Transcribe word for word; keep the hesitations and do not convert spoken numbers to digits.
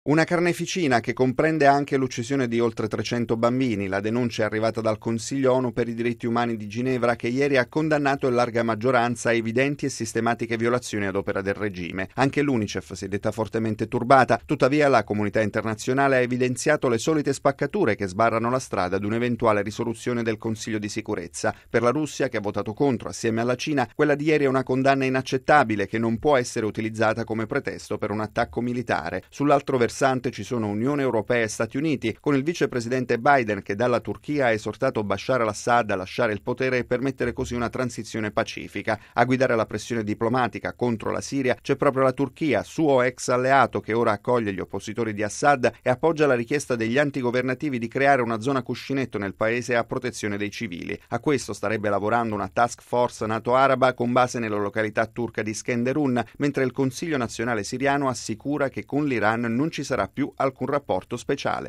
Una carneficina che comprende anche l'uccisione di oltre trecento bambini. La denuncia è arrivata dal Consiglio ONU per i diritti umani di Ginevra, che ieri ha condannato in larga maggioranza evidenti e sistematiche violazioni ad opera del regime. Anche l'UNICEF si è detta fortemente turbata, tuttavia la comunità internazionale ha evidenziato le solite spaccature che sbarrano la strada ad un'eventuale risoluzione del Consiglio di sicurezza. Per la Russia, che ha votato contro assieme alla Cina, quella di ieri è una condanna inaccettabile che non può essere utilizzata come pretesto per un attacco militare. Sull'altro versante ci sono Unione Europea e Stati Uniti, con il vicepresidente Biden che dalla Turchia ha esortato Bashar al-Assad a lasciare il potere e permettere così una transizione pacifica. A guidare la pressione diplomatica contro la Siria c'è proprio la Turchia, suo ex alleato, che ora accoglie gli oppositori di Assad e appoggia la richiesta degli antigovernativi di creare una zona cuscinetto nel paese a protezione dei civili. A questo starebbe lavorando una task force NATO-araba con base nella località turca di Skenderun, mentre il Consiglio nazionale siriano assicura che con l'Iran non ci sarà più alcun rapporto speciale.